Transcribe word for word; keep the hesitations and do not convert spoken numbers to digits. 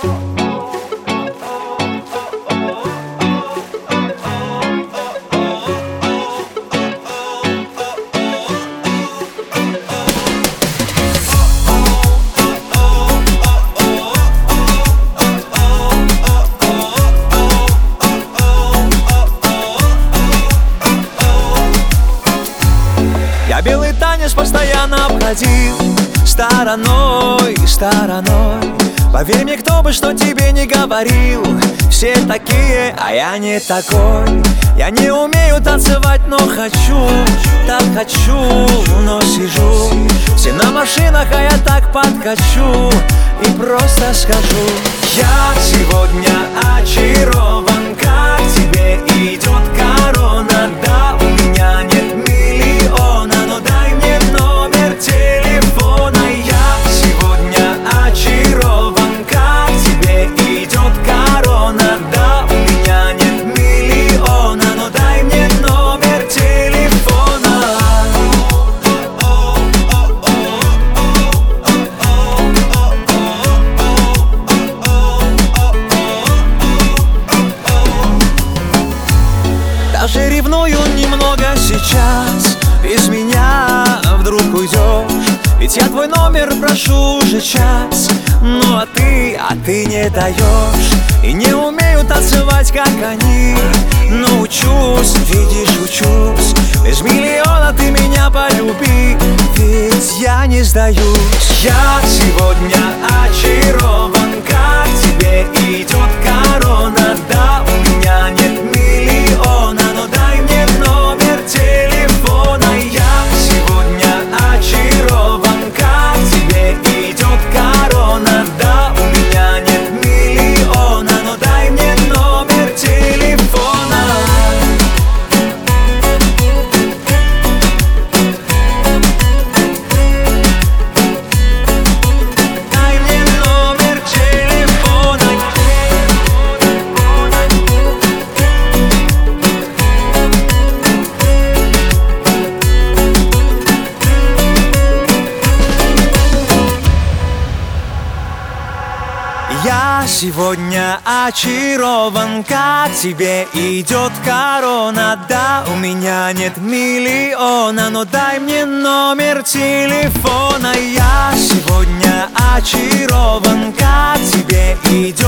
Я белый танец постоянно обходил стороной, стороной. Поверь мне, кто бы что тебе не говорил, все такие, а я не такой. Я не умею танцевать, но хочу, так хочу, но сижу. Все на машинах, а я так подкачу и просто скажу: я сегодня очарован, как тебе идет корона. Да, у меня нет миллиона, но дай мне номер телефона. Я сегодня очарован, как тебе идет корона. Да, у меня нет миллиона, но дай мне номер телефона. Даже ревную немного сейчас, без меня вдруг уйдешь. Ведь я твой номер прошу уже час. Ну а ты, а ты не даешь. И не умею танцевать, как они, но учусь, видишь, учусь. Без миллиона ты меня полюби, ведь я не сдаюсь. Я сегодня очарован, как тебе идет корона. Да, у меня нет миллиона, но дай мне номер телефона. Я сегодня очарован, как тебе идет корона. Да, у меня нет миллиона, но дай мне номер телефона. Дай мне номер телефона. Я сегодня очарован, как тебе идет корона. Да, у меня нет миллиона, но дай мне номер телефона. Я сегодня очарован, как тебе идет